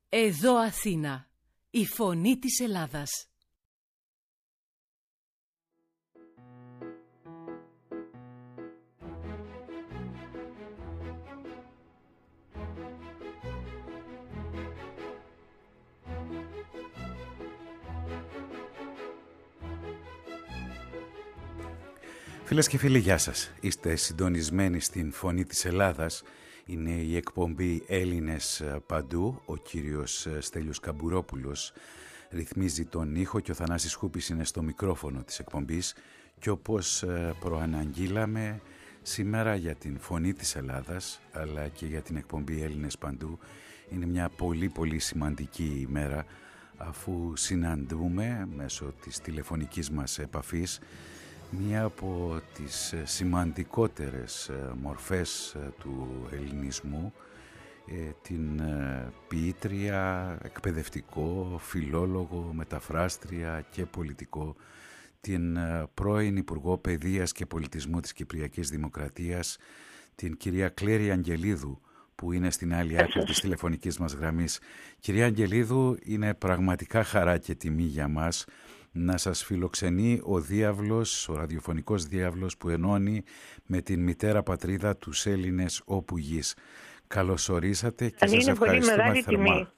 Εδώ Αθήνα, η φωνή της Ελλάδας. Φίλες και φίλοι, γεια σας. Είστε συντονισμένοι στην Φωνή της Ελλάδας. Είναι η εκπομπή Έλληνες παντού. Ο κύριος Στέλιος Καμπουρόπουλος ρυθμίζει τον ήχο και ο Θανάσης Χούπης είναι στο μικρόφωνο της εκπομπής. Και όπως προαναγγείλαμε, σήμερα για την Φωνή της Ελλάδας, αλλά και για την εκπομπή Έλληνες παντού, είναι μια πολύ σημαντική ημέρα, αφού συναντούμε μέσω της τηλεφωνικής μας επαφής μία από τις σημαντικότερες μορφές του ελληνισμού, την ποιήτρια, εκπαιδευτικό, φιλόλογο, μεταφράστρια και πολιτικό, την πρώην Υπουργό Παιδείας και Πολιτισμού της Κυπριακής Δημοκρατίας, την κυρία Κλέρη Αγγελίδου, που είναι στην άλλη άκρη της τηλεφωνικής μας γραμμής. Κυρία Αγγελίδου, είναι πραγματικά χαρά και τιμή για μας να σας φιλοξενεί ο διάβλος, ο ραδιοφωνικός διάβλος που ενώνει με την μητέρα πατρίδα τους Έλληνες όπου γης. Καλώς ορίσατε και σας ευχαριστούμε θερμά. Τιμή.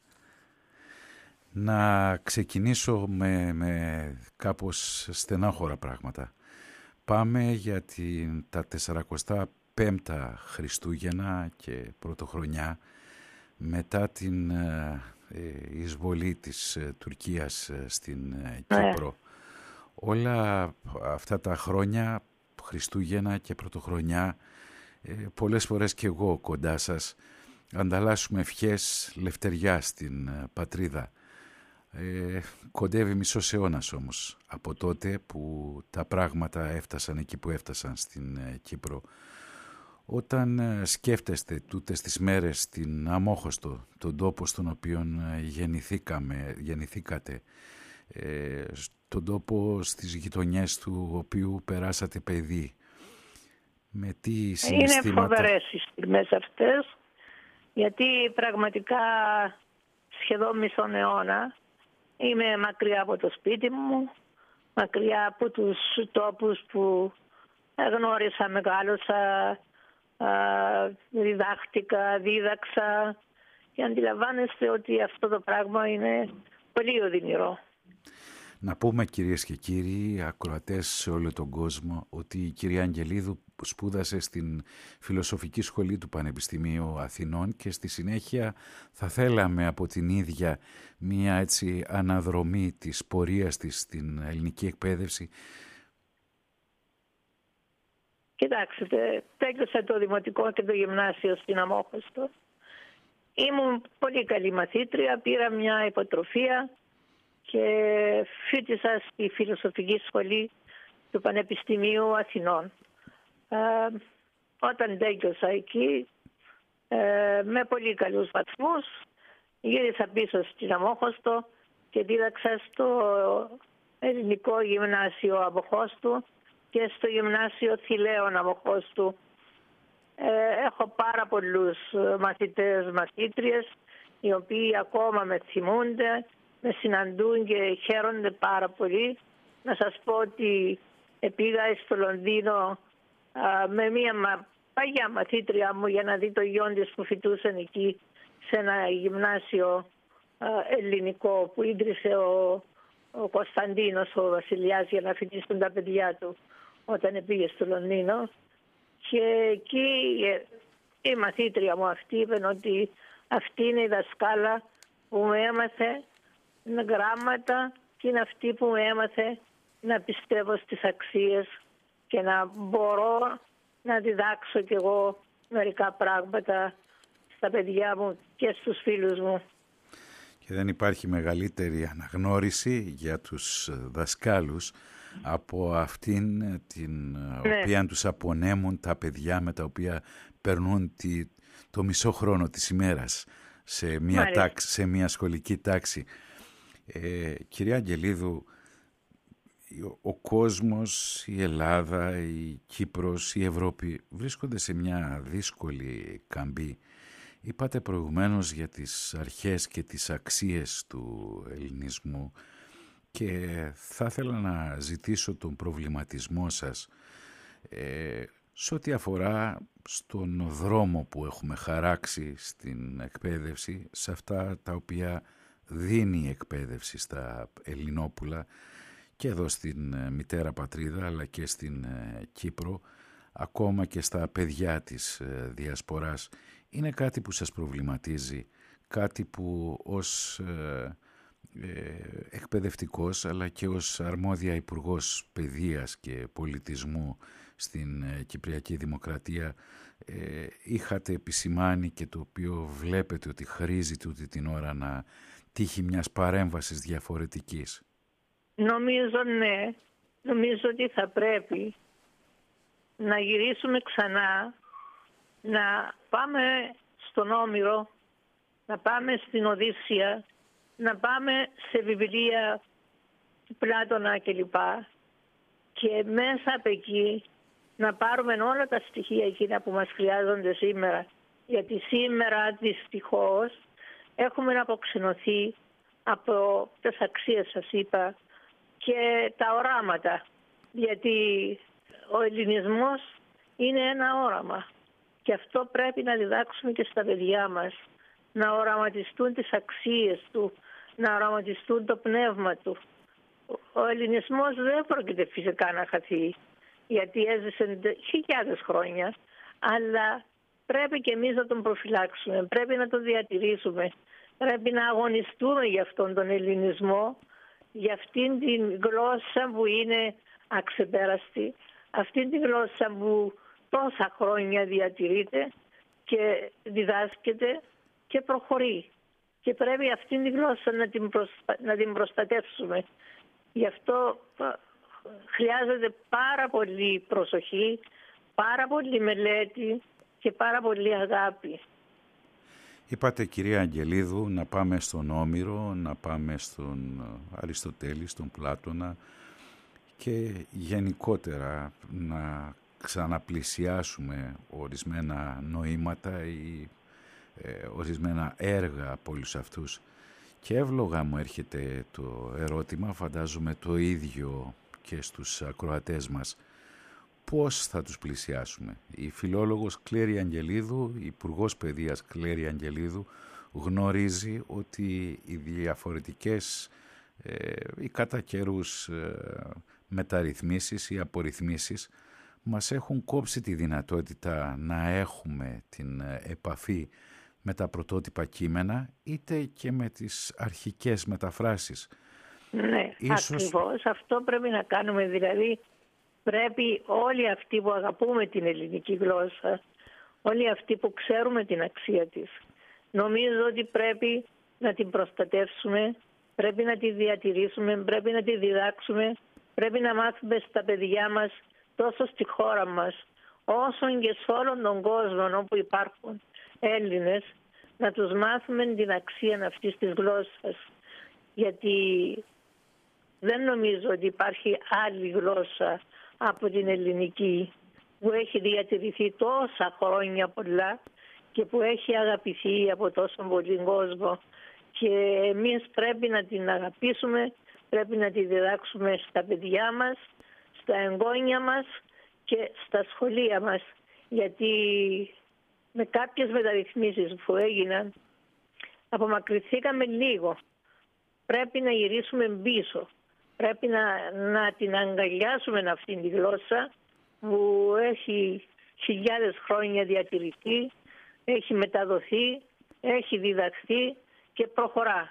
Να ξεκινήσω με κάπως στενάχωρα πράγματα. Πάμε για τα 45 Χριστούγεννα και Πρωτοχρονιά μετά την εισβολή της Τουρκίας στην Κύπρο. Όλα αυτά τα χρόνια, Χριστούγεννα και Πρωτοχρονιά, πολλές φορές και εγώ κοντά σας, ανταλλάσσουμε ευχές λευτεριά στην πατρίδα. Κοντεύει μισός αιώνας όμως από τότε που τα πράγματα έφτασαν εκεί που έφτασαν στην Κύπρο. Όταν σκέφτεστε τούτες τις μέρες στην Αμόχωστο, τον τόπο στον οποίο γεννηθήκατε, τον τόπο στις γειτονιές του οποίου περάσατε παιδί, με τι συναισθήματα? Είναι φοβερές οι στιγμές αυτές, γιατί πραγματικά σχεδόν μισόν αιώνα είμαι μακριά από το σπίτι μου, μακριά από τους τόπους που γνώρισα, μεγάλωσα, διδάχτηκα, δίδαξα, και αντιλαμβάνεστε ότι αυτό το πράγμα είναι πολύ οδυνηρό. Να πούμε, κυρίες και κύριοι, ακροατές σε όλο τον κόσμο, ότι η κυρία Αγγελίδου σπούδασε στην Φιλοσοφική Σχολή του Πανεπιστημίου Αθηνών και στη συνέχεια θα θέλαμε από την ίδια μία έτσι αναδρομή της πορείας της στην ελληνική εκπαίδευση. Κοιτάξτε, τέλειωσα το δημοτικό και το γυμνάσιο στην Αμόχωστο. Ήμουν πολύ καλή μαθήτρια, πήρα μια υποτροφία και φοιτήσα στη Φιλοσοφική Σχολή του Πανεπιστημίου Αθηνών. Όταν τέλειωσα εκεί, με πολύ καλούς βαθμούς, γύρισα πίσω στην Αμόχωστο και δίδαξα στο Ελληνικό Γυμνάσιο Αμοχώστου και στο Γυμνάσιο Θηλαίων Αμοχώστου. Έχω πάρα πολλούς μαθητές, μαθήτριες, οι οποίοι ακόμα με θυμούνται, με συναντούν και χαίρονται πάρα πολύ. Να σας πω ότι πήγα στο Λονδίνο με μια παγιά μαθήτρια μου για να δει το γιο της που φοιτούσαν εκεί σε ένα γυμνάσιο ελληνικό που ίδρυσε ο Κωνσταντίνος, ο βασιλιάς, για να φοιτήσουν τα παιδιά του όταν πήγε στο Λονδίνο. Και εκεί η μαθήτρια μου αυτή είπε ότι αυτή είναι η δασκάλα που μου έμαθε γράμματα και είναι αυτή που μου έμαθε να πιστεύω στις αξίες και να μπορώ να διδάξω κι εγώ μερικά πράγματα στα παιδιά μου και στους φίλους μου. Και δεν υπάρχει μεγαλύτερη αναγνώριση για τους δασκάλους από αυτήν την οποία τους απονέμουν τα παιδιά με τα οποία περνούν το μισό χρόνο της ημέρας σε μια σχολική τάξη. Κυρία Αγγελίδου, ο κόσμος, η Ελλάδα, η Κύπρος, η Ευρώπη βρίσκονται σε μια δύσκολη καμπή. Είπατε προηγουμένως για τις αρχές και τις αξίες του ελληνισμού και θα ήθελα να ζητήσω τον προβληματισμό σας σε ό,τι αφορά στον δρόμο που έχουμε χαράξει στην εκπαίδευση, σε αυτά τα οποία δίνει η εκπαίδευση στα Ελληνόπουλα και εδώ στην μητέρα πατρίδα αλλά και στην Κύπρο, ακόμα και στα παιδιά της διασποράς. Είναι κάτι που σας προβληματίζει, κάτι που ως εκπαιδευτικός αλλά και ως αρμόδια Υπουργός Παιδείας και Πολιτισμού στην Κυπριακή Δημοκρατία είχατε επισημάνει και το οποίο βλέπετε ότι χρήζει τούτη την ώρα να τύχει μιας παρέμβασης διαφορετικής? Νομίζω ναι. Νομίζω ότι θα πρέπει να γυρίσουμε ξανά, να πάμε στον Όμηρο, να πάμε στην Οδύσσεια, να πάμε σε βιβλία του Πλάτωνα κλπ. Και μέσα από εκεί να πάρουμε όλα τα στοιχεία εκείνα που μας χρειάζονται σήμερα. Γιατί σήμερα δυστυχώς έχουμε αποξενωθεί από τις αξίες σας είπα και τα οράματα. Γιατί ο ελληνισμός είναι ένα όραμα και αυτό πρέπει να διδάξουμε και στα παιδιά μας. Να οραματιστούν τις αξίες του, να οραματιστούν το πνεύμα του. Ο ελληνισμός δεν πρόκειται φυσικά να χαθεί, γιατί έζησε χιλιάδες χρόνια, αλλά πρέπει και εμείς να τον προφυλάξουμε, πρέπει να τον διατηρήσουμε, πρέπει να αγωνιστούμε για αυτόν τον ελληνισμό, για αυτήν την γλώσσα που είναι αξεπέραστη, αυτήν την γλώσσα που τόσα χρόνια διατηρείται και διδάσκεται και προχωρεί. Και πρέπει αυτήν την γλώσσα να την προστατεύσουμε. Γι' αυτό χρειάζεται πάρα πολύ προσοχή, πάρα πολύ μελέτη και πάρα πολύ αγάπη. Είπατε κυρία Αγγελίδου να πάμε στον Όμηρο, να πάμε στον Αριστοτέλη, στον Πλάτωνα και γενικότερα να ξαναπλησιάσουμε ορισμένα νοήματα ή ορισμένα έργα από όλους αυτούς. Και εύλογα μου έρχεται το ερώτημα, φαντάζομαι το ίδιο και στους ακροατές μας, πώς θα τους πλησιάσουμε? Η φιλόλογος Κλέρη Αγγελίδου, η Υπουργός Παιδείας Κλέρη Αγγελίδου, γνωρίζει ότι οι διαφορετικές οι κατά καιρούς μεταρρυθμίσεις ή απορριθμίσεις μας έχουν κόψει τη δυνατότητα να έχουμε την επαφή με τα πρωτότυπα κείμενα είτε και με τις αρχικές μεταφράσεις. Ναι, ακριβώς αυτό πρέπει να κάνουμε. Δηλαδή πρέπει όλοι αυτοί που αγαπούμε την ελληνική γλώσσα, όλοι αυτοί που ξέρουμε την αξία της, νομίζω ότι πρέπει να την προστατεύσουμε, πρέπει να τη διατηρήσουμε, πρέπει να τη διδάξουμε, πρέπει να μάθουμε στα παιδιά μας τόσο στη χώρα μας όσο και σε όλον τον κόσμο όπου υπάρχουν Έλληνες, να τους μάθουμε την αξία αυτής της γλώσσας. Γιατί δεν νομίζω ότι υπάρχει άλλη γλώσσα από την ελληνική που έχει διατηρηθεί τόσα χρόνια πολλά και που έχει αγαπηθεί από τόσο πολύ κόσμο. Και εμείς πρέπει να την αγαπήσουμε, πρέπει να τη διδάξουμε στα παιδιά μας, στα εγγόνια μας και στα σχολεία μας. Γιατί με κάποιες μεταρρυθμίσεις που έγιναν απομακρυνθήκαμε λίγο. Πρέπει να γυρίσουμε πίσω. Πρέπει να την αγκαλιάσουμε αυτήν τη γλώσσα που έχει χιλιάδες χρόνια διατηρηθεί, έχει μεταδοθεί, έχει διδαχθεί και προχωρά.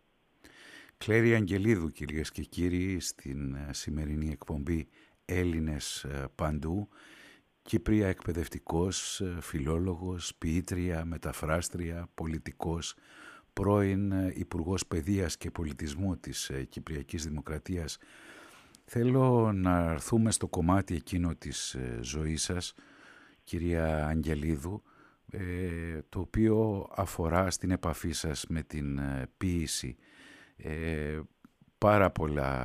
Κλέρη Αγγελίδου, κυρίες και κύριοι, στην σημερινή εκπομπή Έλληνες παντού, Κύπρια εκπαιδευτικός, φιλόλογος, ποιήτρια, μεταφράστρια, πολιτικός, πρώην Υπουργός Παιδείας και Πολιτισμού της Κυπριακής Δημοκρατίας. Θέλω να έρθουμε στο κομμάτι εκείνο της ζωής σας, κυρία Αγγελίδου, το οποίο αφορά στην επαφή σας με την ποίηση. Πάρα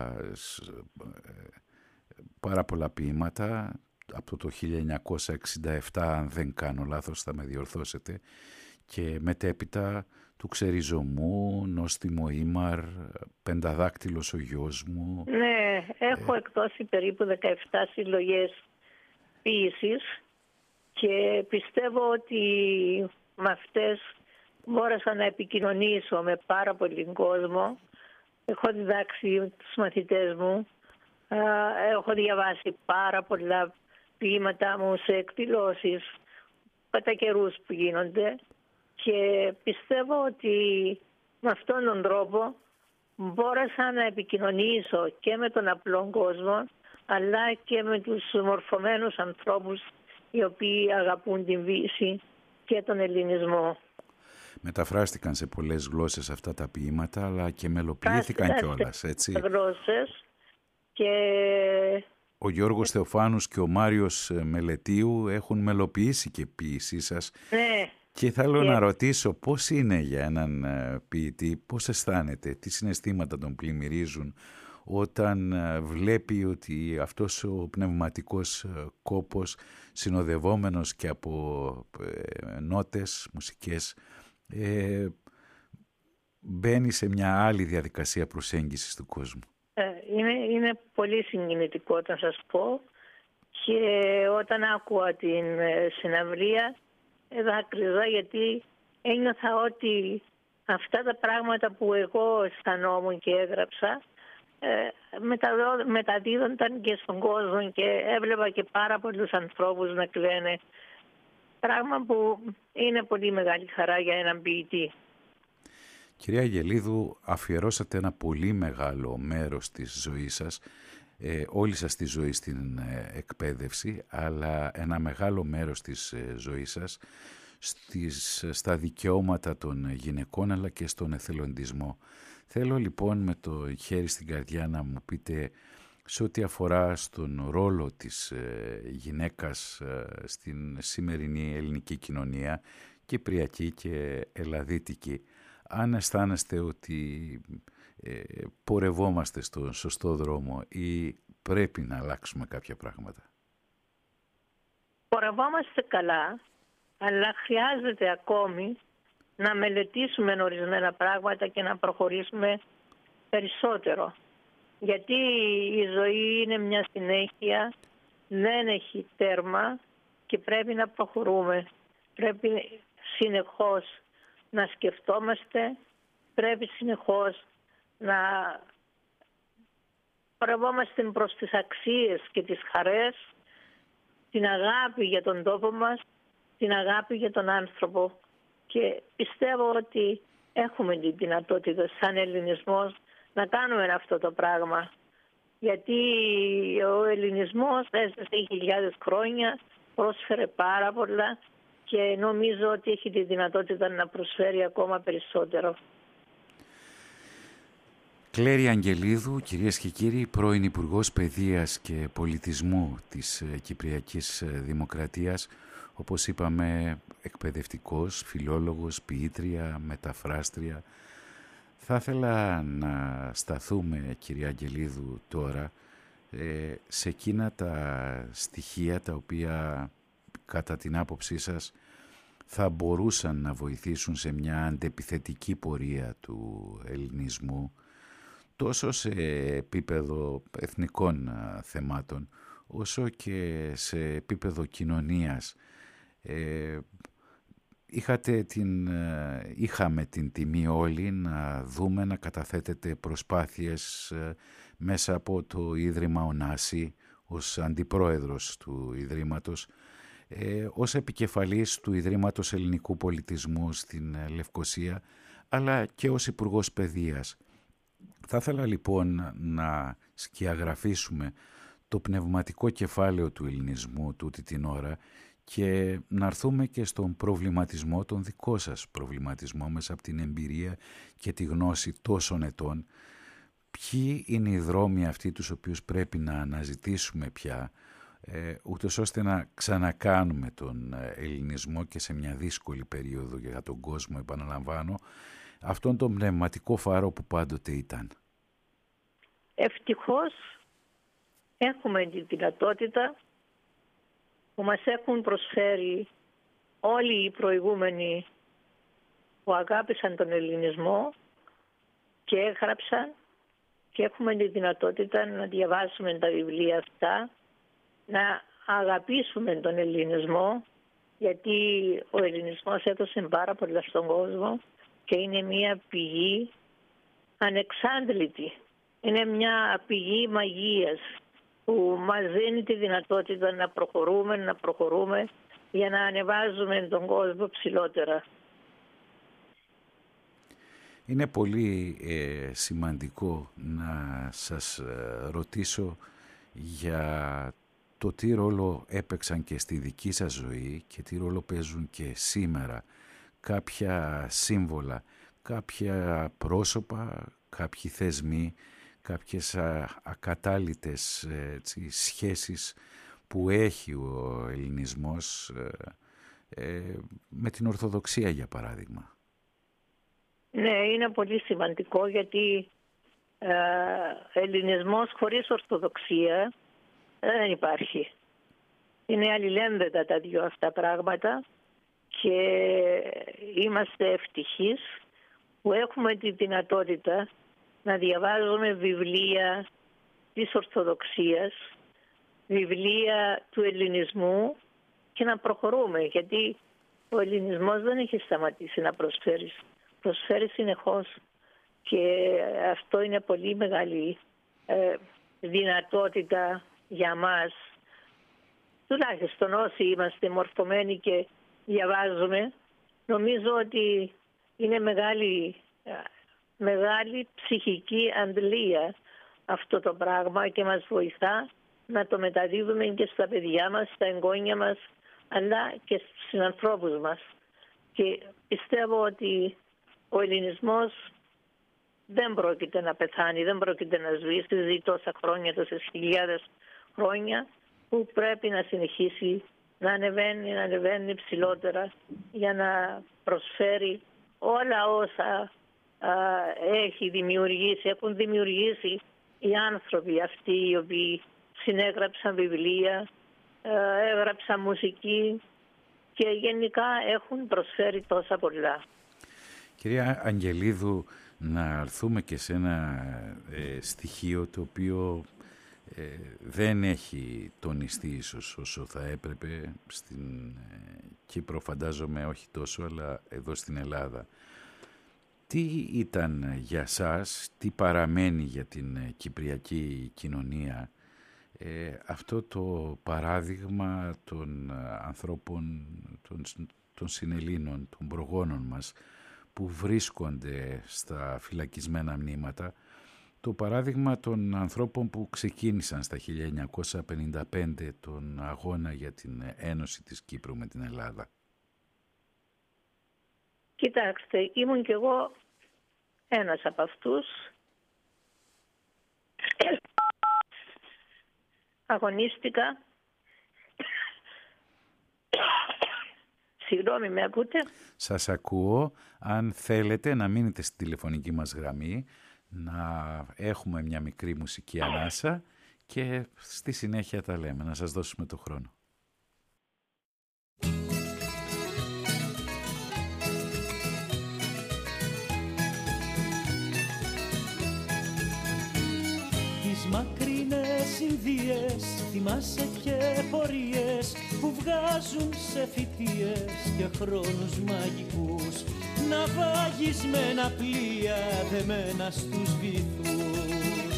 πολλά ποίηματα από το 1967, αν δεν κάνω λάθος θα με διορθώσετε, και μετέπειτα του Ξεριζωμού, Νόστιμο Ήμαρ, Πενταδάκτυλος ο γιος μου. Ναι, έχω εκδώσει περίπου 17 συλλογές ποίησης και πιστεύω ότι με αυτές μπόρεσα να επικοινωνήσω με πάρα πολύ κόσμο. Έχω διδάξει τους μαθητές μου, έχω διαβάσει πάρα πολλά ποίηματα μου σε εκδηλώσεις κατά καιρούς που γίνονται και πιστεύω ότι με αυτόν τον τρόπο μπόρεσα να επικοινωνήσω και με τον απλό κόσμο αλλά και με τους μορφωμένους ανθρώπους οι οποίοι αγαπούν την ποίηση και τον ελληνισμό. Μεταφράστηκαν σε πολλές γλώσσες αυτά τα ποίηματα, αλλά και μελοποιήθηκαν κιόλας, έτσι. Γλώσσες και... Ο Γιώργος Θεοφάνους και ο Μάριος Μελετίου έχουν μελοποιήσει και ποίησή σας. Ναι. Και θέλω να ρωτήσω πώς είναι για έναν ποιητή, πώς αισθάνεται, τι συναισθήματα τον πλημμυρίζουν όταν βλέπει ότι αυτός ο πνευματικός κόπος, συνοδευόμενος και από νότες, μουσικές, μπαίνει σε μια άλλη διαδικασία προσέγγισης του κόσμου. Είναι πολύ συγκινητικό να σας πω, και όταν άκουα την συναυλία δάκρυζα, γιατί ένιωθα ότι αυτά τα πράγματα που εγώ αισθανόμουν και έγραψα μεταδίδονταν και στον κόσμο και έβλεπα και πάρα πολλούς ανθρώπους να κλαίνε, πράγμα που είναι πολύ μεγάλη χαρά για έναν ποιητή. Κυρία Αγγελίδου, αφιερώσατε ένα πολύ μεγάλο μέρος της ζωής σας, όλη σας τη ζωή στην εκπαίδευση, αλλά ένα μεγάλο μέρος της ζωής σας στα δικαιώματα των γυναικών αλλά και στον εθελοντισμό. Θέλω λοιπόν με το χέρι στην καρδιά να μου πείτε, σε ό,τι αφορά στον ρόλο της γυναίκας στην σημερινή ελληνική κοινωνία, κυπριακή και ελλαδίτικη, αν αισθάνεστε ότι πορευόμαστε στον σωστό δρόμο ή πρέπει να αλλάξουμε κάποια πράγματα. Πορευόμαστε καλά, αλλά χρειάζεται ακόμη να μελετήσουμε ορισμένα πράγματα και να προχωρήσουμε περισσότερο. Γιατί η ζωή είναι μια συνέχεια, δεν έχει τέρμα και πρέπει να προχωρούμε. Πρέπει συνεχώς να σκεφτόμαστε, πρέπει συνεχώς να πορευόμαστε προς τις αξίες και τις χαρές, την αγάπη για τον τόπο μας, την αγάπη για τον άνθρωπο. Και πιστεύω ότι έχουμε τη δυνατότητα σαν ελληνισμός να κάνουμε αυτό το πράγμα. Γιατί ο ελληνισμός έζησε χιλιάδες χρόνια, πρόσφερε πάρα πολλά και νομίζω ότι έχει τη δυνατότητα να προσφέρει ακόμα περισσότερο. Κλέρη Αγγελίδου, κυρίες και κύριοι, πρώην Υπουργός Παιδείας και Πολιτισμού της Κυπριακής Δημοκρατίας, όπως είπαμε, εκπαιδευτικός, φιλόλογος, ποιήτρια, μεταφράστρια. Θα ήθελα να σταθούμε, κυρία Αγγελίδου, τώρα σε εκείνα τα στοιχεία τα οποία κατά την άποψή σας θα μπορούσαν να βοηθήσουν σε μια αντεπιθετική πορεία του ελληνισμού, τόσο σε επίπεδο εθνικών θεμάτων, όσο και σε επίπεδο κοινωνίας. Είχαμε την τιμή όλοι να δούμε να καταθέτετε προσπάθειες μέσα από το Ίδρυμα Ωνάση ως αντιπρόεδρος του Ιδρύματος, ως επικεφαλής του Ιδρύματος Ελληνικού Πολιτισμού στην Λευκοσία, αλλά και ως Υπουργός Παιδείας. Θα ήθελα λοιπόν να σκιαγραφίσουμε το πνευματικό κεφάλαιο του ελληνισμού τούτη την ώρα και να έρθουμε και στον προβληματισμό, τον δικό σας προβληματισμό μέσα από την εμπειρία και τη γνώση τόσων ετών. Ποιοι είναι οι δρόμοι αυτοί τους οποίους πρέπει να αναζητήσουμε πια, ούτως ώστε να ξανακάνουμε τον ελληνισμό και σε μια δύσκολη περίοδο για τον κόσμο, επαναλαμβάνω, αυτόν τον πνευματικό φάρο που πάντοτε ήταν. Ευτυχώς έχουμε τη δυνατότητα που μας έχουν προσφέρει όλοι οι προηγούμενοι που αγάπησαν τον ελληνισμό και έγραψαν, και έχουμε τη δυνατότητα να διαβάσουμε τα βιβλία αυτά, να αγαπήσουμε τον ελληνισμό, γιατί ο ελληνισμός έδωσε πάρα πολλά στον κόσμο και είναι μια πηγή ανεξάντλητη. Είναι μια πηγή μαγείας που μας δίνει τη δυνατότητα να προχωρούμε για να ανεβάζουμε τον κόσμο ψηλότερα. Είναι πολύ σημαντικό να σας ρωτήσω για το τι ρόλο έπαιξαν και στη δική σας ζωή και τι ρόλο παίζουν και σήμερα κάποια σύμβολα, κάποια πρόσωπα, κάποιοι θεσμοί, κάποιες ακατάλητες σχέσεις που έχει ο ελληνισμός με την Ορθοδοξία, για παράδειγμα. Ναι, είναι πολύ σημαντικό, γιατί ελληνισμός χωρίς Ορθοδοξία δεν υπάρχει. Είναι αλληλένδετα τα δύο αυτά πράγματα και είμαστε ευτυχείς που έχουμε τη δυνατότητα να διαβάζουμε βιβλία της Ορθοδοξίας, βιβλία του ελληνισμού και να προχωρούμε, γιατί ο ελληνισμός δεν έχει σταματήσει να προσφέρει. Προσφέρει συνεχώς και αυτό είναι πολύ μεγάλη δυνατότητα για μας, τουλάχιστον όσοι είμαστε μορφωμένοι και διαβάζουμε. Νομίζω ότι είναι μεγάλη ψυχική αντλία αυτό το πράγμα και μας βοηθά να το μεταδίδουμε και στα παιδιά μας, στα εγγόνια μας, αλλά και στους συνανθρώπους μας. Και πιστεύω ότι ο ελληνισμός δεν πρόκειται να πεθάνει, δεν πρόκειται να σβήσει, ζει τόσα χρόνια, τόσες χιλιάδες χρόνια, που πρέπει να συνεχίσει να ανεβαίνει ψηλότερα για να προσφέρει όλα όσα έχουν δημιουργήσει οι άνθρωποι αυτοί οι οποίοι συνέγραψαν βιβλία, έγραψαν μουσική και γενικά έχουν προσφέρει τόσα πολλά. Κυρία Αγγελίδου, να έρθουμε και σε ένα στοιχείο το οποίο δεν έχει τονιστεί ίσως όσο θα έπρεπε στην Κύπρο, φαντάζομαι όχι τόσο, αλλά εδώ στην Ελλάδα. Τι ήταν για σας, τι παραμένει για την κυπριακή κοινωνία αυτό το παράδειγμα των ανθρώπων, των συνελλήνων, των προγόνων μας που βρίσκονται στα φυλακισμένα μνήματα, το παράδειγμα των ανθρώπων που ξεκίνησαν στα 1955 τον αγώνα για την ένωση της Κύπρου με την Ελλάδα? Κοιτάξτε, ήμουν κι εγώ ένας από αυτούς. Αγωνίστηκα. Συγγνώμη, με ακούτε? Σας ακούω. Αν θέλετε να μείνετε στη τηλεφωνική μας γραμμή, να έχουμε μια μικρή μουσική ανάσα και στη συνέχεια τα λέμε, να σας δώσουμε το χρόνο. Τις μακρινές Ινδίες θυμάσαι και πορείες που βγάζουν σε φοιτίες και χρόνους μαγικούς, ναυαγισμένα πλοία δεμένα στους βυθούς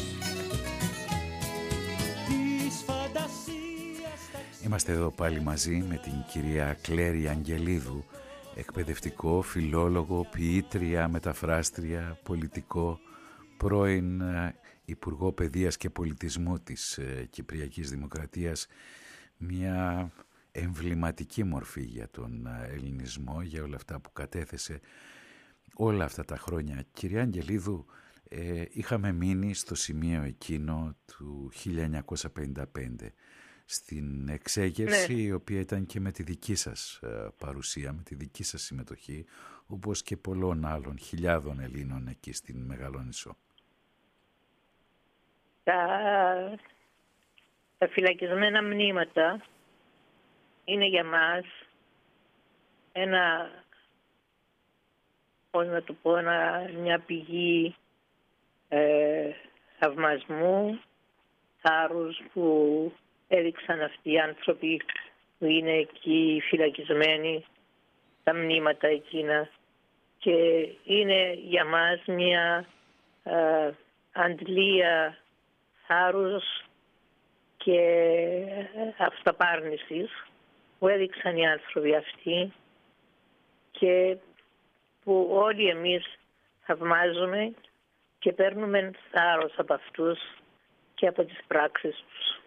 της φαντασίας. Είμαστε εδώ πάλι μαζί με την κυρία Κλέρη Αγγελίδου, εκπαιδευτικό, φιλόλογο, ποιήτρια, μεταφράστρια, πολιτικό, πρώην Υπουργό Παιδείας και Πολιτισμού της Κυπριακής Δημοκρατίας, μια εμβληματική μορφή για τον ελληνισμό, για όλα αυτά που κατέθεσε όλα αυτά τα χρόνια. Κυρία Αγγελίδου, είχαμε μείνει στο σημείο εκείνο του 1955, στην εξέγερση, ναι, η οποία ήταν και με τη δική σας παρουσία, με τη δική σας συμμετοχή, όπως και πολλών άλλων χιλιάδων Ελλήνων εκεί στην Μεγαλόνισσο. Τα φυλακισμένα μνήματα είναι για μας ένα πώς να το πω, μια πηγή θαυμασμού, θάρρους που έδειξαν αυτοί οι άνθρωποι που είναι εκεί φυλακισμένοι, τα μνήματα εκείνα. Και είναι για μας μια αντλία θάρρους και αυταπάρνησης που έδειξαν οι άνθρωποι αυτοί και που όλοι εμείς θαυμάζουμε και παίρνουμε θάρρος από αυτούς και από τις πράξεις τους.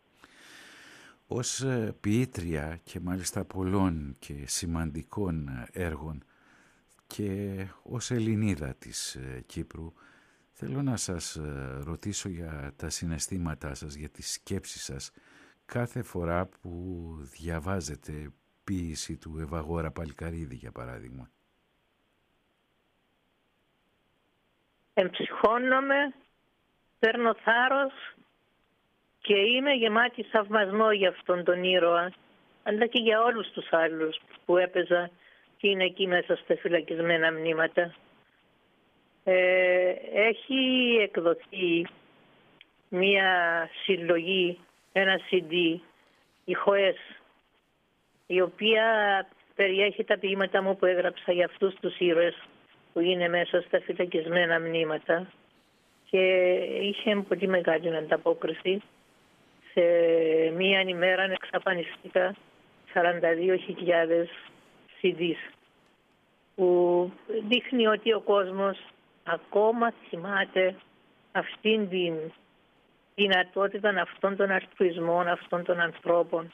Ως ποιήτρια και μάλιστα πολλών και σημαντικών έργων και ως Ελληνίδα της Κύπρου, θέλω να σας ρωτήσω για τα συναισθήματά σας, για τις σκέψεις σας κάθε φορά που διαβάζετε ποίηση του Ευαγόρα Παλικαρίδη, για παράδειγμα. Εμψυχώνομαι, παίρνω θάρρος και είμαι γεμάτη θαυμασμό για αυτόν τον ήρωα, αλλά και για όλους τους άλλους που έπαιζα και είναι εκεί μέσα στα φυλακισμένα μνήματα. Έχει εκδοθεί μία συλλογή, ένα CD, ηχοές, η οποία περιέχει τα ποίηματα μου που έγραψα για αυτούς τους ήρωες που είναι μέσα στα φυλακισμένα μνήματα και είχε πολύ μεγάλη ανταπόκριση. Σε μία ημέρα εξαφανιστήκα 42.000 CDs, που δείχνει ότι ο κόσμος ακόμα θυμάται αυτήν την δυνατότητα αυτών των αλτρουισμών, αυτών των ανθρώπων.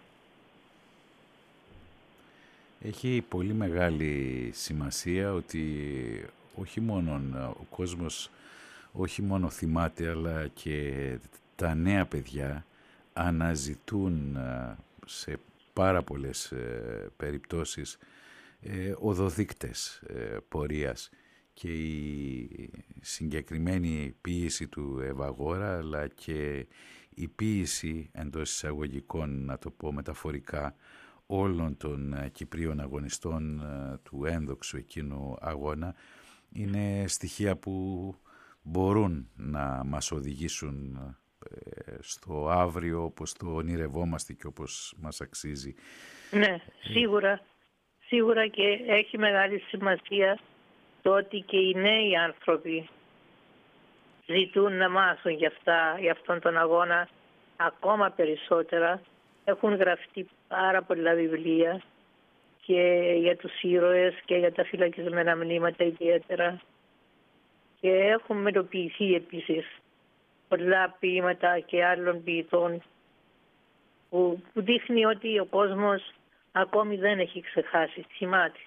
Έχει πολύ μεγάλη σημασία ότι όχι μόνο ο κόσμος όχι μόνο θυμάται, αλλά και τα νέα παιδιά αναζητούν σε πάρα πολλές περιπτώσεις οδοδείκτες πορείας, και η συγκεκριμένη ποίηση του Ευαγόρα, αλλά και η ποίηση εντός εισαγωγικών, να το πω μεταφορικά, όλων των Κυπρίων αγωνιστών του ένδοξου εκείνου αγώνα, είναι στοιχεία που μπορούν να μας οδηγήσουν στο αύριο όπως το ονειρευόμαστε και όπως μας αξίζει. Ναι, σίγουρα και έχει μεγάλη σημασία το ότι και οι νέοι άνθρωποι ζητούν να μάθουν για αυτόν τον αγώνα ακόμα περισσότερα. Έχουν γραφτεί πάρα πολλά βιβλία και για τους ήρωες και για τα φυλακισμένα μνήματα ιδιαίτερα, και έχουν μελοποιηθεί επίσης πολλά ποίηματα και άλλων ποιητών που δείχνει ότι ο κόσμος ακόμη δεν έχει ξεχάσει, θυμάται.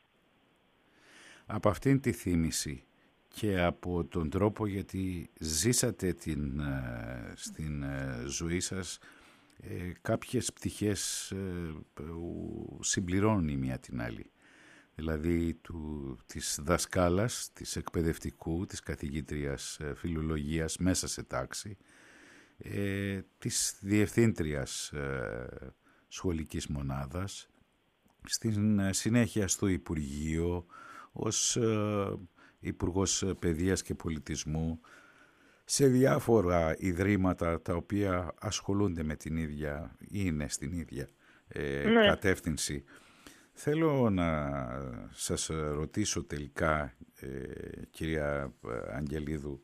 Από αυτήν τη θύμηση και από τον τρόπο γιατί ζήσατε στην ζωή σας κάποιες πτυχές που συμπληρώνουν η μία την άλλη. Δηλαδή της δασκάλας, της εκπαιδευτικού, της καθηγήτριας φιλολογίας μέσα σε τάξη, της διευθύντριας σχολικής μονάδας, στην συνέχεια στο Υπουργείο, ως Υπουργός Παιδείας και Πολιτισμού, σε διάφορα ιδρύματα τα οποία ασχολούνται με την ίδια, είναι στην ίδια κατεύθυνση. Θέλω να σας ρωτήσω τελικά, κυρία Αγγελίδου,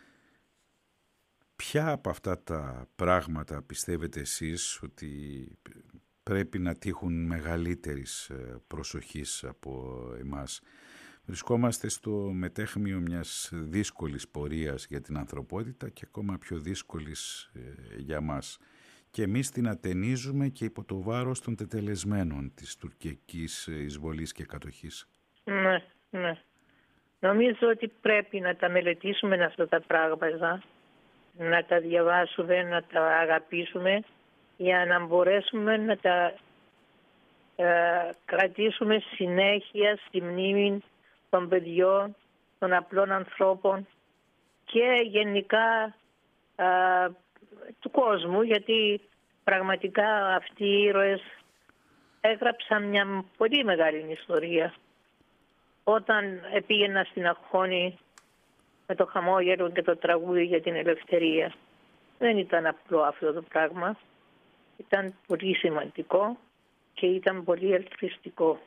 ποια από αυτά τα πράγματα πιστεύετε εσείς ότι πρέπει να τύχουν μεγαλύτερης προσοχής από εμάς? Βρισκόμαστε στο μετέχμιο μιας δύσκολης πορείας για την ανθρωπότητα και ακόμα πιο δύσκολης για μας. Και εμείς την ατενίζουμε και υπό το βάρος των τετελεσμένων της τουρκικής εισβολής και κατοχής. Ναι. Νομίζω ότι πρέπει να τα μελετήσουμε αυτά τα πράγματα, να τα διαβάσουμε, να τα αγαπήσουμε, για να μπορέσουμε να τα κρατήσουμε συνέχεια στη μνήμη των παιδιών, των απλών ανθρώπων και γενικά του κόσμου, γιατί πραγματικά αυτοί οι ήρωες έγραψαν μια πολύ μεγάλη ιστορία. όταν πήγαινα στην Αχώνη με το χαμόγελο και το τραγούδι για την ελευθερία. Δεν ήταν απλό αυτό το πράγμα. Ήταν πολύ σημαντικό και ήταν πολύ ελκυστικό.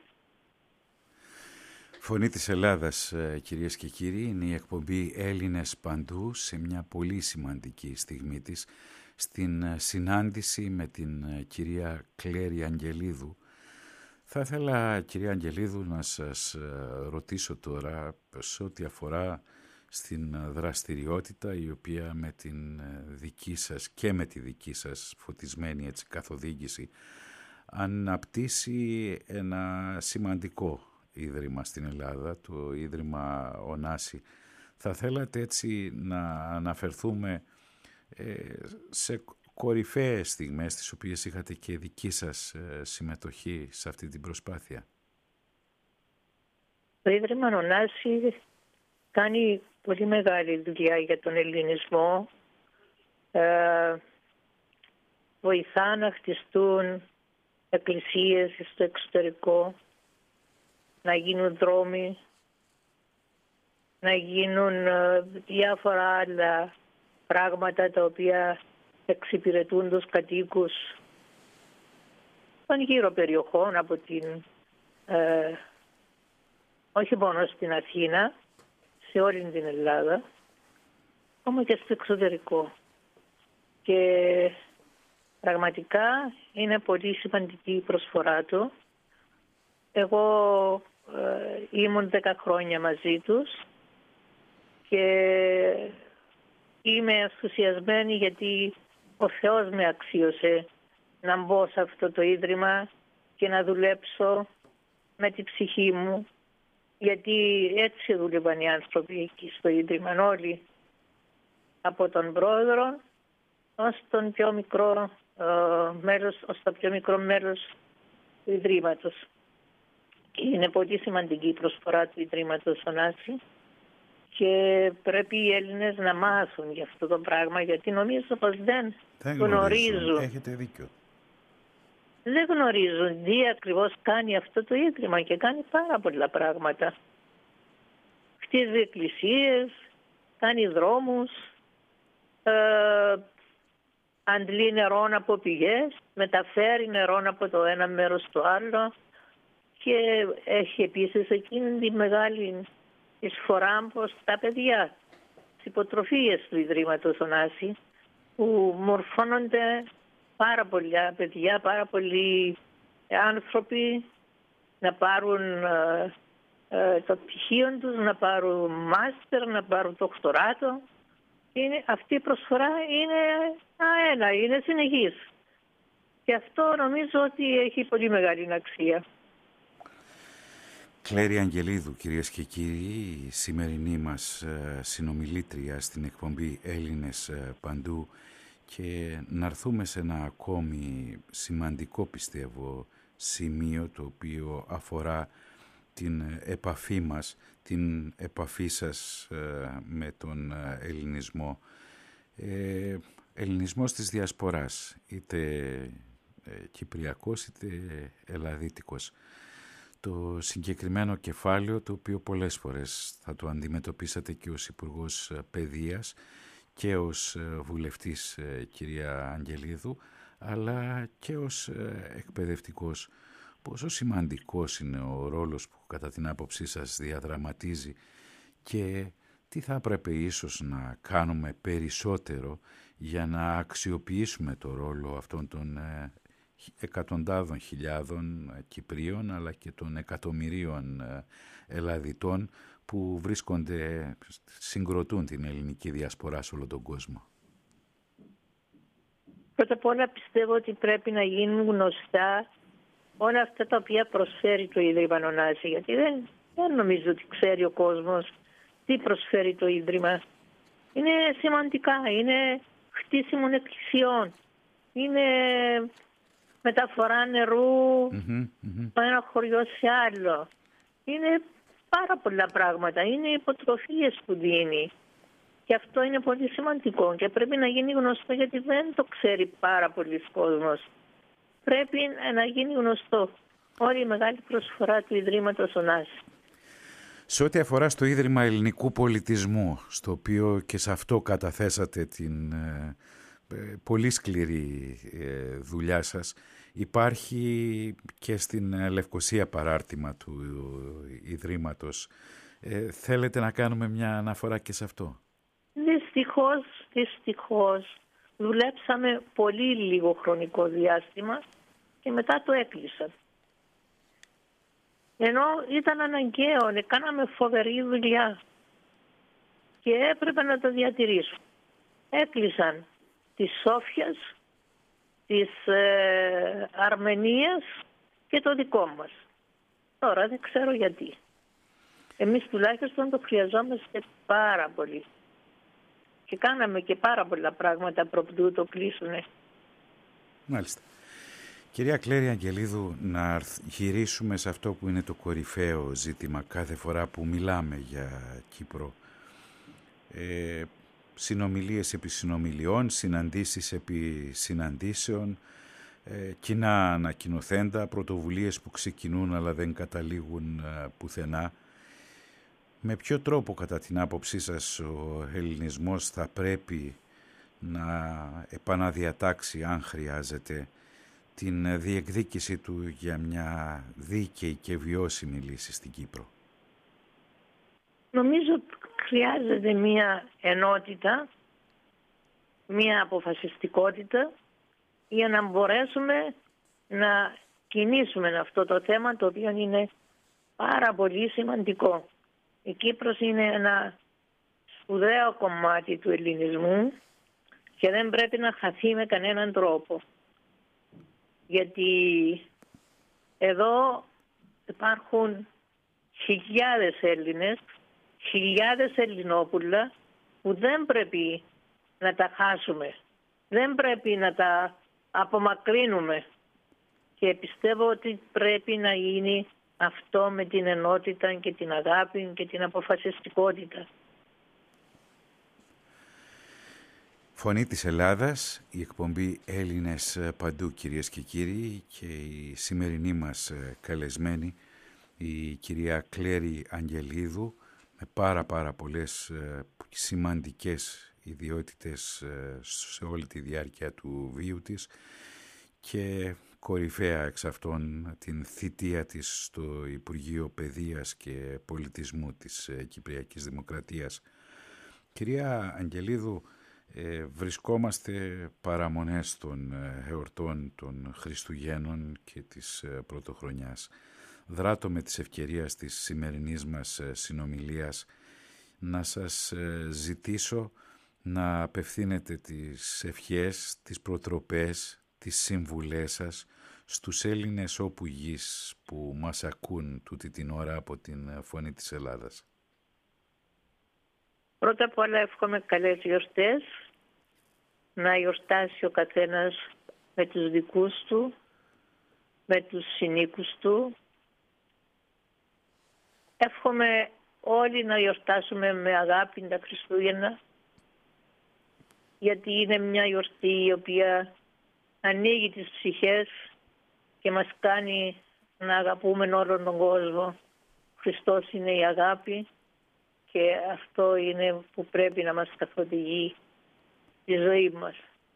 Φωνή της Ελλάδας, κυρίες και κύριοι, είναι η εκπομπή Έλληνες παντού σε μια πολύ σημαντική στιγμή της, στην συνάντηση με την κυρία Κλέρη Αγγελίδου. Θα ήθελα, κυρία Αγγελίδου, να σας ρωτήσω τώρα σε ό,τι αφορά στην δραστηριότητα η οποία με την δική σας και με τη δική σας φωτισμένη έτσι καθοδήγηση αναπτύσσει ένα σημαντικό ίδρυμα στην Ελλάδα, το Ίδρυμα Ωνάση. Θα θέλατε έτσι να αναφερθούμε σε κορυφαίες στιγμές τις οποίες είχατε και δική σας συμμετοχή σε αυτή την προσπάθεια. Το Ίδρυμα Ωνάση κάνει πολύ μεγάλη δουλειά για τον ελληνισμό. Βοηθά να χτιστούν εκκλησίες στο εξωτερικό, να γίνουν δρόμοι, να γίνουν διάφορα άλλα πράγματα τα οποία εξυπηρετούν τους κατοίκους των γύρω περιοχών από την, όχι μόνο στην Αθήνα, σε όλη την Ελλάδα, ακόμα και στο εξωτερικό. Και πραγματικά είναι πολύ σημαντική η προσφορά του. Εγώ ήμουν 10 χρόνια μαζί τους και είμαι ενθουσιασμένη γιατί ο Θεός με αξίωσε να μπω σε αυτό το ίδρυμα και να δουλέψω με την ψυχή μου, γιατί έτσι δούλευαν οι άνθρωποι εκεί στο ίδρυμα όλοι, από τον πρόεδρο ως τον πιο μικρό μέλος, ως το πιο μικρό μέλος του Ιδρύματος. Και είναι πολύ σημαντική η προσφορά του Ιδρύματος Ωνάση και πρέπει οι Έλληνες να μάθουν για αυτό το πράγμα, γιατί νομίζω πως δεν γνωρίζουν. Έχετε δίκιο. Δεν γνωρίζουν τι ακριβώς κάνει αυτό το Ίδρυμα και κάνει πάρα πολλά πράγματα. Χτίζει εκκλησίες, κάνει δρόμους, αντλεί νερό από πηγές, μεταφέρει νερό από το ένα μέρος στο άλλο και έχει επίσης εκείνη τη μεγάλη εισφορά προς τα παιδιά, τις υποτροφίες του Ιδρύματος Ωνάση, που μορφώνονται πάρα πολλά παιδιά, πάρα πολλοί άνθρωποι να πάρουν το πτυχίο τους, να πάρουν μάστερ, να πάρουν δοκτοράτο. Αυτή η προσφορά είναι αένα, είναι συνεχής. Και αυτό νομίζω ότι έχει πολύ μεγάλη αξία. Κλέρη Αγγελίδου, κυρίες και κύριοι, η σημερινή μας συνομιλήτρια στην εκπομπή Έλληνες παντού, και να έρθουμε σε ένα ακόμη σημαντικό, πιστεύω, σημείο, το οποίο αφορά την επαφή μας, την επαφή σας με τον ελληνισμό. Ελληνισμός της διασποράς, είτε κυπριακός είτε ελλαδίτικος. Το συγκεκριμένο κεφάλαιο, το οποίο πολλές φορές θα το αντιμετωπίσατε και ως Υπουργός Παιδείας και ως βουλευτής, κυρία Αγγελίδου, αλλά και ως εκπαιδευτικός. Πόσο σημαντικός είναι ο ρόλος που κατά την άποψή σας διαδραματίζει και τι θα έπρεπε ίσως να κάνουμε περισσότερο για να αξιοποιήσουμε το ρόλο αυτών των εκατοντάδων χιλιάδων Κυπρίων αλλά και των εκατομμυρίων Ελλαδιτών που βρίσκονται, συγκροτούν την ελληνική διασπορά σε όλο τον κόσμο. Πρώτα απ' όλα πιστεύω ότι πρέπει να γίνουν γνωστά όλα αυτά τα οποία προσφέρει το Ίδρυμα Ωνάση, γιατί δεν νομίζω ότι ξέρει ο κόσμος τι προσφέρει το Ίδρυμα. Είναι σημαντικά, είναι χτίσιμο εκκλησιών, είναι μεταφορά νερού από ένα χωριό σε άλλο. Είναι πάρα πολλά πράγματα, είναι υποτροφίες που δίνει. Και αυτό είναι πολύ σημαντικό και πρέπει να γίνει γνωστό, γιατί δεν το ξέρει πάρα πολλοί κόσμος. Πρέπει να γίνει γνωστό όλη η μεγάλη προσφορά του Ιδρύματος Ωνάση. Σε ό,τι αφορά στο Ίδρυμα Ελληνικού Πολιτισμού, στο οποίο και σε αυτό καταθέσατε την πολύ σκληρή δουλειά σας, υπάρχει και στην Λευκοσία παράρτημα του Ιδρύματος. Θέλετε να κάνουμε μια αναφορά και σε αυτό? Δυστυχώς δουλέψαμε πολύ λίγο χρονικό διάστημα και μετά το έκλεισαν. Ενώ ήταν αναγκαίο, κάναμε φοβερή δουλειά και έπρεπε να το διατηρήσουμε. Έκλεισαν της Σόφιας, της Αρμενίας και το δικό μας. Τώρα δεν ξέρω γιατί. Εμείς τουλάχιστον το χρειαζόμαστε πάρα πολύ. Και κάναμε και πάρα πολλά πράγματα προπτού το κλείσουνε. Μάλιστα. Κυρία Κλέρη Αγγελίδου, να γυρίσουμε σε αυτό που είναι το κορυφαίο ζήτημα κάθε φορά που μιλάμε για Κύπρο. Συνομιλίες επί συνομιλιών, συναντήσεις επί συναντήσεων, κοινά ανακοινοθέντα, πρωτοβουλίες που ξεκινούν αλλά δεν καταλήγουν πουθενά. Με ποιο τρόπο κατά την άποψή σας ο ελληνισμός θα πρέπει να επαναδιατάξει, αν χρειάζεται, την διεκδίκηση του για μια δίκαιη και βιώσιμη λύση στην Κύπρο? Νομίζω χρειάζεται μια ενότητα, μια αποφασιστικότητα για να μπορέσουμε να κινήσουμε αυτό το θέμα, το οποίο είναι πάρα πολύ σημαντικό. Η Κύπρος είναι ένα σπουδαίο κομμάτι του ελληνισμού και δεν πρέπει να χαθεί με κανέναν τρόπο. Γιατί εδώ υπάρχουν χιλιάδες Έλληνες, χιλιάδες Ελληνόπουλα που δεν πρέπει να τα χάσουμε. Δεν πρέπει να τα απομακρύνουμε. Και πιστεύω ότι πρέπει να γίνει αυτό με την ενότητα και την αγάπη και την αποφασιστικότητα. Φωνή της Ελλάδας, η εκπομπή Έλληνες παντού, κυρίες και κύριοι, και η σημερινή μας καλεσμένη, η κυρία Κλέρη Αγγελίδου, με πάρα πολλές σημαντικές ιδιότητες σε όλη τη διάρκεια του βίου της και κορυφαία εξ αυτών την θητεία της στο Υπουργείο Παιδείας και Πολιτισμού της Κυπριακής Δημοκρατίας. Κυρία Αγγελίδου, βρισκόμαστε παραμονές των εορτών των Χριστουγέννων και της Πρωτοχρονιάς. Δράτω με τις ευκαιρίες της σημερινής μας συνομιλίας να σας ζητήσω να απευθύνετε τις ευχές, τις προτροπές, τις συμβουλές σας στους Έλληνες όπου γης που μας ακούν τούτη την ώρα από την Φωνή της Ελλάδας. Πρώτα απ' όλα εύχομαι καλές γιορτές, να γιορτάσει ο καθένας με τους δικούς του, με τους συνοίκους του. Εύχομαι όλοι να γιορτάσουμε με αγάπη τα Χριστούγεννα, γιατί είναι μια γιορτή η οποία ανοίγει τις ψυχές και μας κάνει να αγαπούμε όλον τον κόσμο. Χριστός είναι η αγάπη και αυτό είναι που πρέπει να μας καθοδηγεί τη ζωή μας.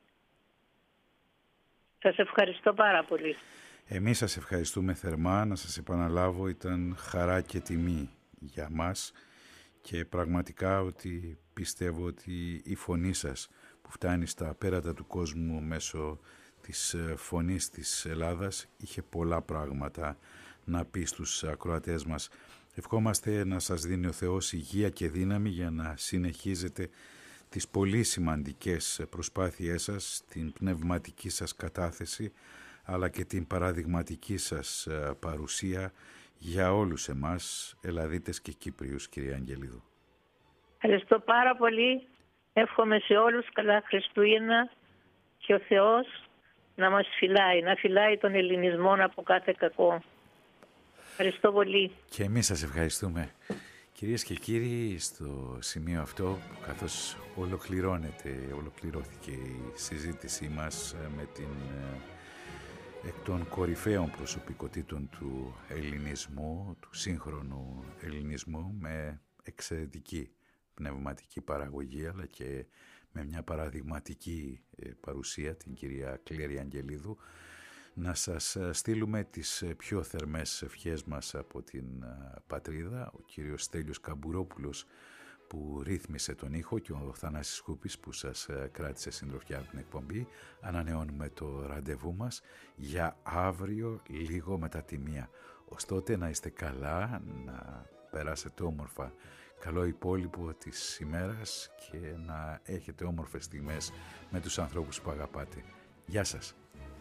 Σας ευχαριστώ πάρα πολύ. Εμείς σας ευχαριστούμε θερμά. Να σας επαναλάβω, ήταν χαρά και τιμή για μας και πραγματικά ότι πιστεύω ότι η φωνή σας που φτάνει στα πέρατα του κόσμου μέσω της Φωνής της Ελλάδας είχε πολλά πράγματα να πει στους ακροατές μας. Ευχόμαστε να σας δίνει ο Θεός υγεία και δύναμη για να συνεχίζετε τις πολύ σημαντικές προσπάθειές σας, την πνευματική σας κατάθεση, αλλά και την παραδειγματική σας παρουσία για όλους εμάς, Ελλαδίτες και Κύπριους, κυρία Αγγελίδου. Ευχαριστώ πάρα πολύ. Εύχομαι σε όλους καλά Χριστούγεννα και ο Θεός να μας φυλάει, να φυλάει τον ελληνισμό από κάθε κακό. Ευχαριστώ πολύ. Και εμείς σας ευχαριστούμε. Κυρίες και κύριοι, στο σημείο αυτό, καθώς ολοκληρώθηκε η συζήτησή μας με την εκ των κορυφαίων προσωπικότητων του ελληνισμού, του σύγχρονου ελληνισμού, με εξαιρετική πνευματική παραγωγή αλλά και με μια παραδειγματική παρουσία, την κυρία Κλέρη Αγγελίδου, να σας στείλουμε τις πιο θερμές ευχές μας από την πατρίδα, ο κύριος Στέλιος Καμπουρόπουλος που ρύθμισε τον ήχο και ο Θανάσης Σκούπης που σας κράτησε συντροφιά από την εκπομπή. Ανανεώνουμε το ραντεβού μας για αύριο λίγο μετά τη 1. Ως τότε να είστε καλά, να περάσετε όμορφα καλό υπόλοιπο της ημέρας και να έχετε όμορφες στιγμές με τους ανθρώπους που αγαπάτε. Γεια σας!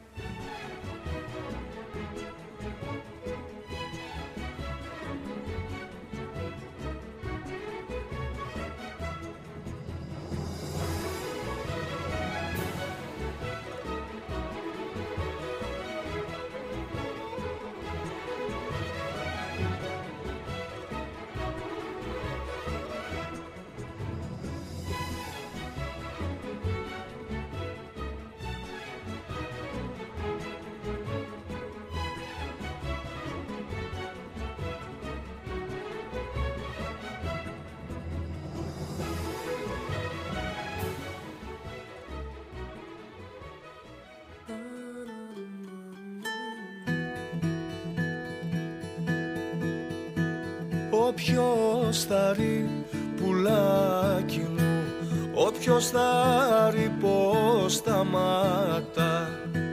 Όποιος θα ρει πουλάκι μου, όποιος θα ρει πως σταμάτα,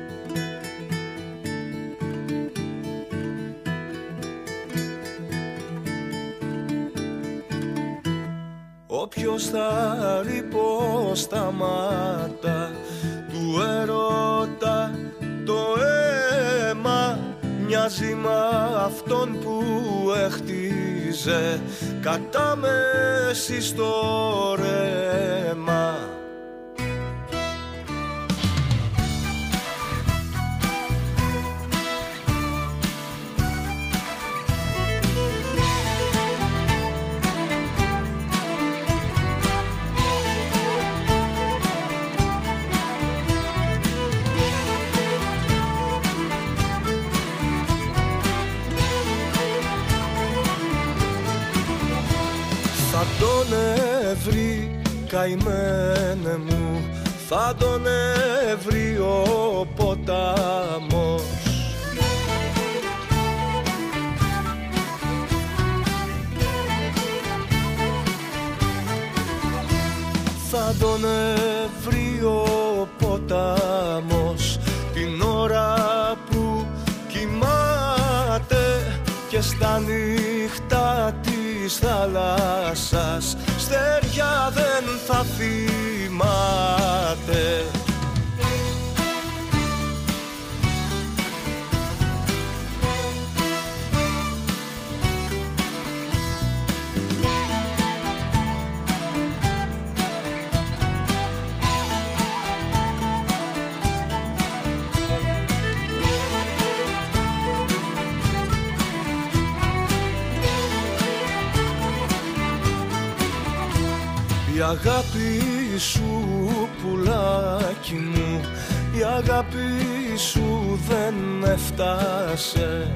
όποιος θα ρει πως σταμάτα, του έρωτα το αίμα μοιάζει μ' αυτόν που έχτιζε κατά μέση στο ρέμα. Καημένε μου, θα τον έβρει ο ποτάμος. Θα τον έβρει ο ποτάμος την ώρα που κοιμάται και στα νύχτα της θάλασσας στεριά δεν θα θυμάται. Η αγάπη σου πουλάκι μου, η αγάπη σου δεν έφτασε.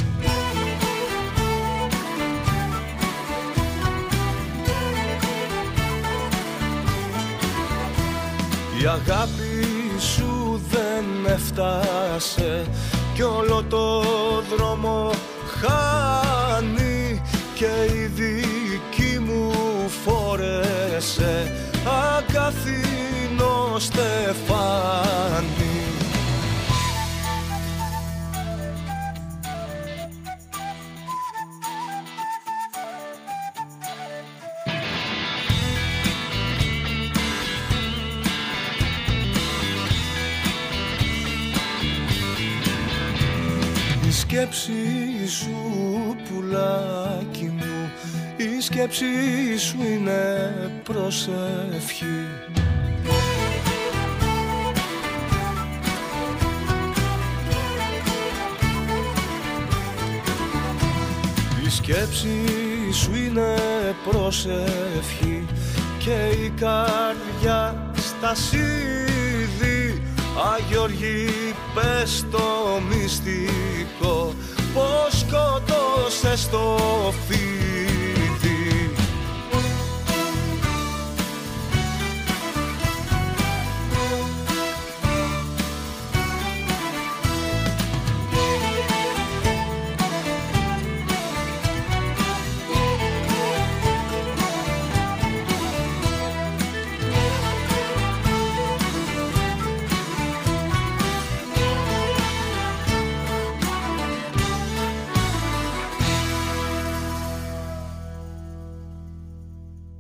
Η αγάπη σου δεν έφτασε κι όλο το δρόμο χάνει και η δική μου φόρεσε αγκαθινό στεφάνι. Η σκέψη σου πουλάκι μου, η σκέψη σου είναι προσευχή. Η σκέψη σου είναι προσευχή και η καρδιά στασίδι Αγιώργη, πες το μυστικό, πως σκότωσες το φίλο